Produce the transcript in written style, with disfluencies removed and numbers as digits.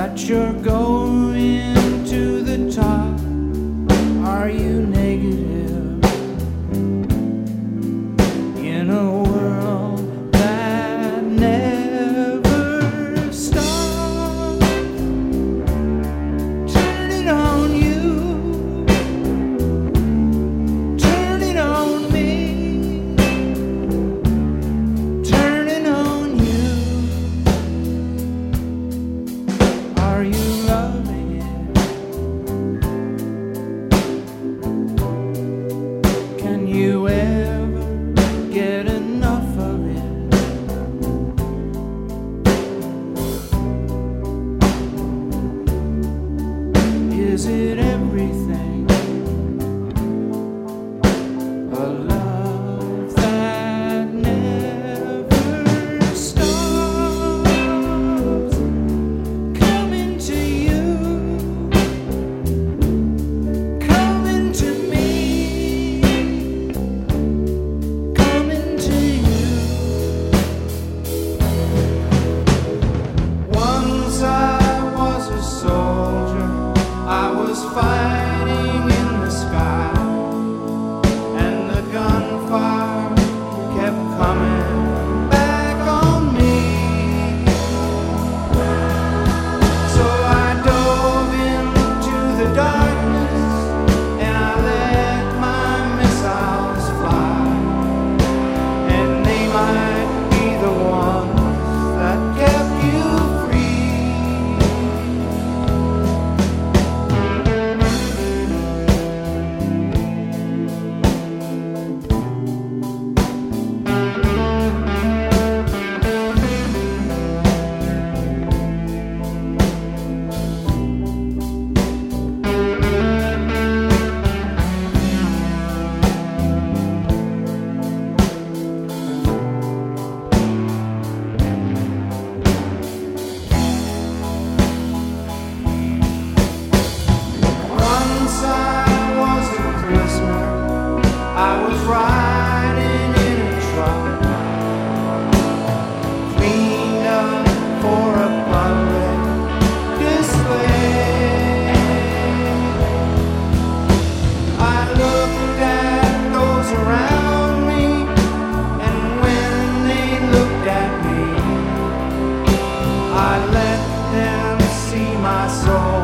that you're going to the top? Are you negative in a world that never stops? Turning on you, turning on me, turning on you. Are you loving it? Can you ever get enough of it? Is it everything? A love that never stops. Coming to you, coming to me, coming to you. Once I was a soldier, I was fighting in the sky, and the gunfire kept coming back on me. So I dove into the darkness and I let my missiles fly, and they might be the ones that kept you free. Once I was a prisoner, I was riding in a truck, cleaned up for a public display. I looked at those around me, and when they looked at me, I let them see my soul.